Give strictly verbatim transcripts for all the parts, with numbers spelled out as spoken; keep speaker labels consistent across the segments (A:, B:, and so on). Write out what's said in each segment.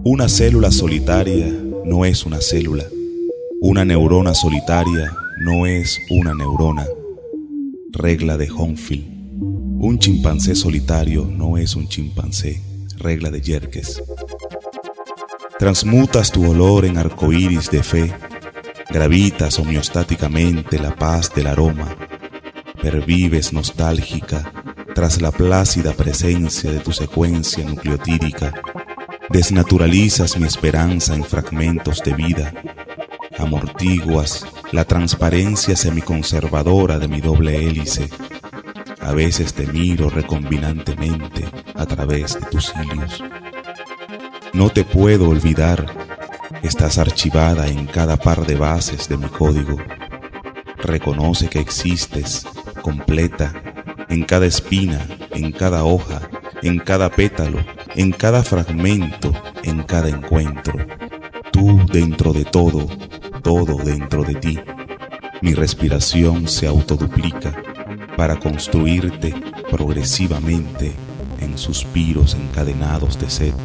A: Una célula solitaria no es una célula. Una neurona solitaria no es una neurona. Regla de Hohnfield. Un chimpancé solitario no es un chimpancé. Regla de Yerkes. Transmutas tu olor en arcoíris de fe. Gravitas homeostáticamente la paz del aroma. Pervives nostálgica tras la plácida presencia de tu secuencia nucleotídica. Desnaturalizas mi esperanza en fragmentos de vida. Amortiguas la transparencia semiconservadora de mi doble hélice. A veces te miro recombinantemente a través de tus cilios. No te puedo olvidar, estás archivada en cada par de bases de mi código. Reconoce que existes, completa, en cada espina, en cada hoja, en cada pétalo, en cada fragmento, en cada encuentro. Tú dentro de todo, todo dentro de ti. Mi respiración se autoduplica para construirte progresivamente en suspiros encadenados de sed.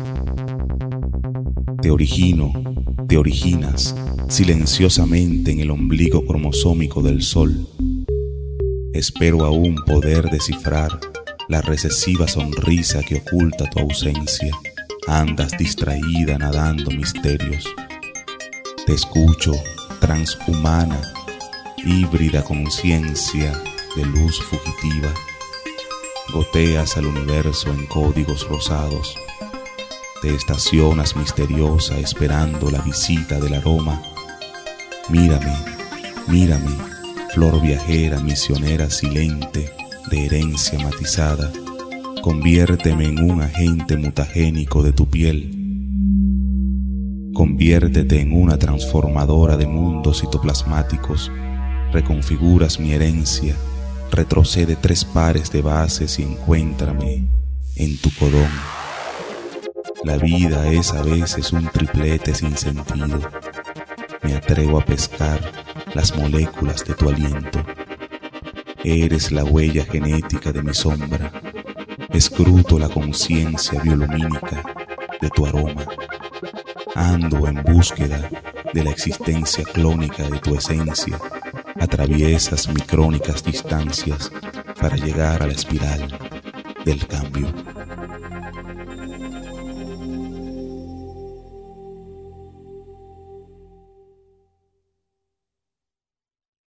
A: Te origino, te originas silenciosamente en el ombligo cromosómico del sol. Espero aún poder descifrar la recesiva sonrisa que oculta tu ausencia. Andas distraída nadando misterios. Te escucho, transhumana, híbrida conciencia de luz fugitiva. Goteas al universo en códigos rosados. Te estacionas misteriosa esperando la visita del aroma. Mírame, mírame, flor viajera, misionera silente de herencia matizada. Conviérteme en un agente mutagénico de tu piel. Conviértete en una transformadora de mundos citoplasmáticos. Reconfiguras mi herencia. Retrocede tres pares de bases y encuéntrame en tu codón. La vida es a veces un triplete sin sentido. Me atrevo a pescar las moléculas de tu aliento. Eres la huella genética de mi sombra. Escruto la conciencia biolumínica de tu aroma. Ando en búsqueda de la existencia clónica de tu esencia. Atraviesas micrónicas distancias para llegar a la espiral del cambio.